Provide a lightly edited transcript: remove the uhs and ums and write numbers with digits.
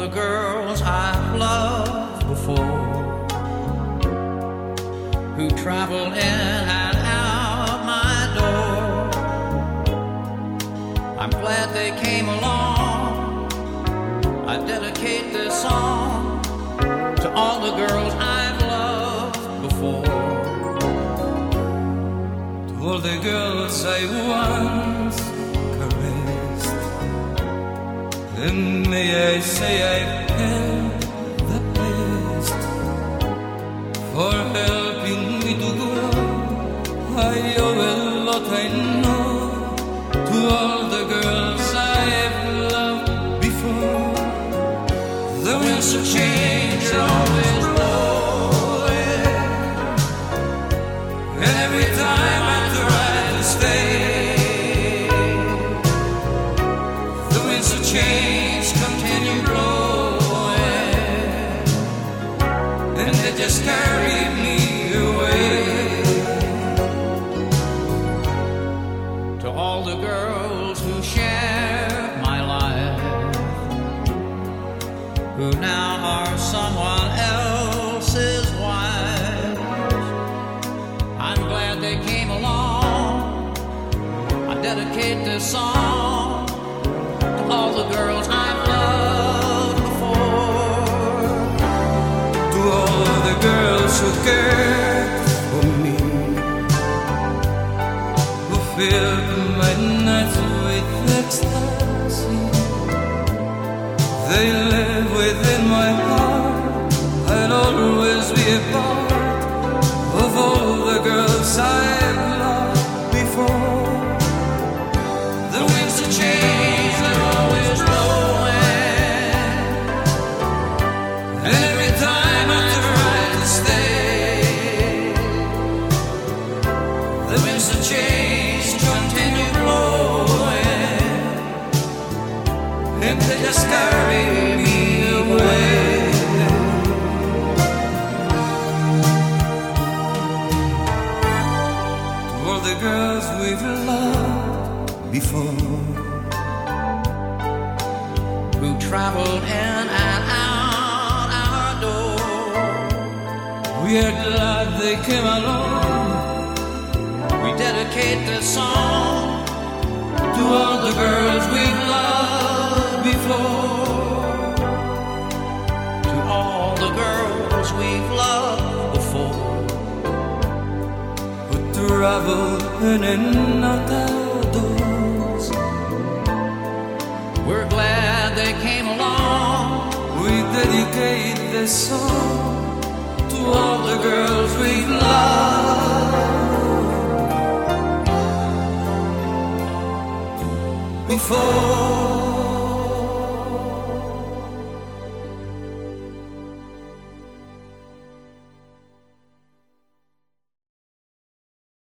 the girls I've loved before, who traveled in and out my door. I'm glad they came along. I dedicate this song to all the girls I've loved before, to all the girls I once caressed, and may I say I've had the best for helping me to grow. I owe a lot, I know, to all the girls I've loved before. The winds of change are always blowing, and every time I try to stay, the winds of change continue blowing, and they just carry me away. to all the girls who shared my life, who now are someone else's wives. I'm glad they came along. I dedicate this song to all the girls I've loved before, To all the girls who cared for me, who filled my nights with ecstasy. They live within my heart. I'll always be a part of all the girls I've loved before. The winds of change are always blowing, and every time I try to stay, the winds of change continue blowing, and they just carry me away. To all the girls we've loved before, who traveled in and out our door. we are glad they came along. We dedicate this song To all the girls we've loved before, to all the girls we've loved before, who travel in and out our doors. we're glad they came along. We dedicate this song to all the girls we've loved before.